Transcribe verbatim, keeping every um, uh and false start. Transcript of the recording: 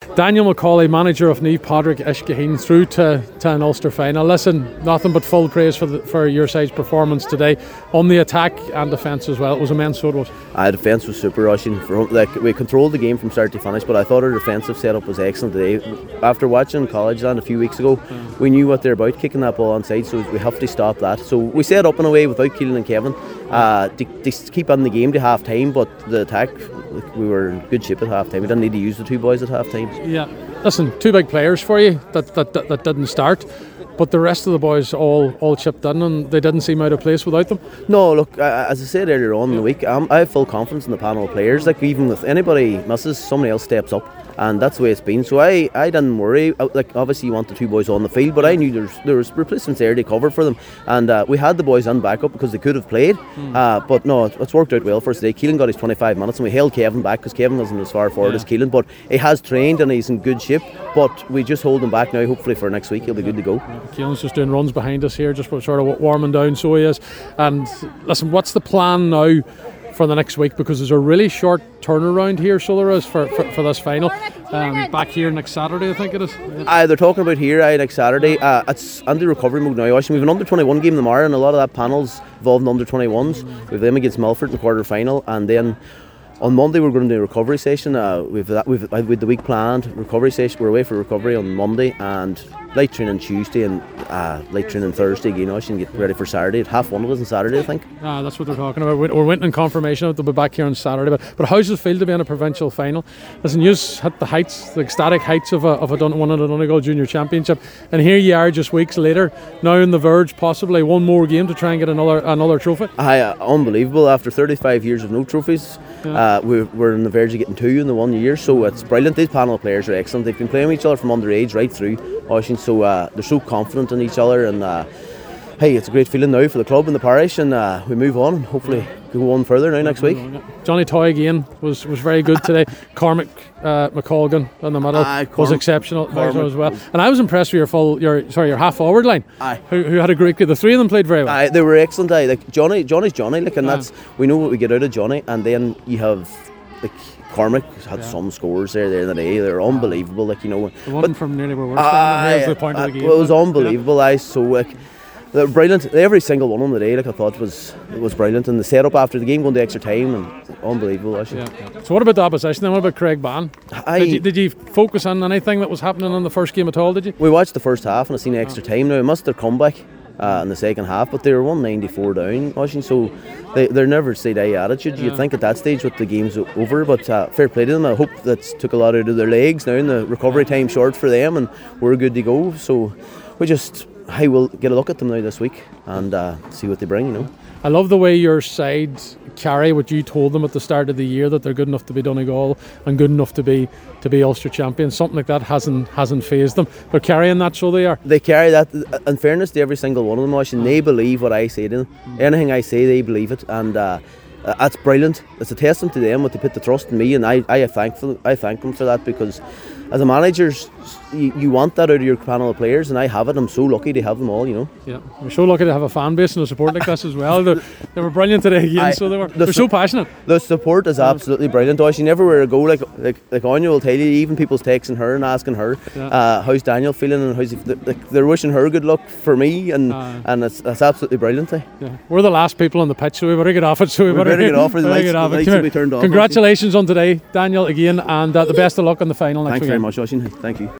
Daniel Macaulay, manager of Niamh Padraig Iskehin, through to, to an Ulster final. Listen, nothing but full praise for the, for your side's performance today on the attack and defence as well. It was immense, so it was. Our defence was super, rushing. Like, we controlled the game from start to finish, but I thought our defensive setup was excellent today. After watching College Land a few weeks ago, yeah. we knew what they're about, kicking that ball onside, so we have to stop that. So we set up in a way without Keelan and Kevin uh, to, to keep on the game to half time, but the attack, we were in good shape at half time. We didn't need to use the two boys at half time. Yeah, listen, two big players for you that, that, that, that didn't start, but the rest of the boys all, all chipped in and they didn't seem out of place without them. No, look, uh, as I said earlier on in the week, um, I have full confidence in the panel of players. Like, even if anybody misses, somebody else steps up. And that's the way it's been. So I, I didn't worry. Like, obviously you want the two boys on the field, but I knew there was, there was replacements there to cover for them. And uh, we had the boys on backup because they could have played. Mm. Uh, but no, it, it's worked out well for us today. Keelan got his twenty-five minutes and we held Kevin back because Kevin wasn't as far forward yeah. as Keelan. But he has trained and he's in good shape. But we just hold him back now. Hopefully for next week he'll be good to go. Yeah. Keelan's just doing runs behind us here, just sort of warming down, so he is. And listen, what's the plan now for the next week, because there's a really short turnaround here, so there is for, for, for this final. Um, back here next Saturday, I think it is. Uh, they're talking about here uh, next Saturday. Uh, it's under recovery mode now. We have an under twenty-one game tomorrow, and a lot of that panel's involved in under twenty-ones. We have them against Milford in the quarter final, and then on Monday we're going to do a recovery session. Uh, we've that we've with the week planned recovery session. We're away for recovery on Monday and light training Tuesday and uh, light training Thursday again. I should get ready for Saturday. At half one of us on Saturday, I think. Ah, that's what they're talking about. We're waiting on confirmation that they'll be back here on Saturday. But but how's it feel to be in a provincial final? Listen, you hit the heights, the ecstatic heights of a of a Dun- one of the Donegal Junior Championship, and here you are just weeks later, now on the verge, possibly one more game to try and get another another trophy. Aye, uh, unbelievable. After thirty-five years of no trophies, yeah. uh, we're we're on the verge of getting two in the one year. So it's brilliant. These panel of players are excellent. They've been playing with each other from underage right through. So uh, they're so confident in each other, and uh, hey, it's a great feeling now for the club and the parish, and uh, we move on and hopefully go on further now next week. Johnny Toy again was, was very good today. Cormac uh, McColgan in the middle uh, was exceptional as well, and I was impressed with your full your sorry your half forward line. Aye. Who, who had a great. The three of them played very well. Aye, they were excellent. Aye. Like Johnny, Johnny's Johnny. Like, and Aye. that's we know what we get out of Johnny, and then you have like. Cormac had yeah. some scores there there in the day. They're unbelievable, like, you know. The one but, from nearly where we're standing, the point uh, of the game. Well, it was unbelievable. Yeah. I so like they're brilliant. Every single one of them today, like I thought was it was brilliant. And the setup after the game, going to extra time, and unbelievable. Actually. Yeah. So what about the opposition? Then what about Craig Ban? I, did, you, did you focus on anything that was happening in the first game at all? Did you? We watched the first half and I seen extra time. Now it must have come back. Uh, in the second half, but they were one ninety-four down, so they, they're never say die attitude. Yeah. You'd think at that stage with the game's over, but uh, fair play to them. I hope that took a lot out of their legs now, and the recovery time short for them, and we're good to go. So we just, I will get a look at them now this week and uh, see what they bring, you know. I love the way your side carry what you told them at the start of the year, that they're good enough to be Donegal and good enough to be to be Ulster champions. Something like that hasn't hasn't phased them. They're carrying that, so they are. They carry that. In fairness to every single one of them, and they believe what I say to them. Mm. Anything I say, they believe it, and uh, that's brilliant. It's a testament to them that they put the trust in me, and I I thankful I thank them for that, because as a manager, you, you want that out of your panel of players, and I have it. I'm so lucky to have them all, you know. Yeah, we're so lucky to have a fan base and a support like this as well. They, they were brilliant today again, I, so they were the they're su- so passionate. The support is absolutely brilliant. She never where I go, like like like Anya will tell you, even people's texting her and asking her, yeah. uh, how's Daniel feeling, and how's he, like, they're wishing her good luck for me, and uh, and it's that's absolutely brilliant. Eh? Yeah, we're the last people on the pitch, so we better get off it. So we, we better, better get off it. The lights, get off the it. lights will be turned off. Congratulations on today, Daniel, again, and uh, the best of luck on the final next Thanks weekend. very much, Oshin. Thank you.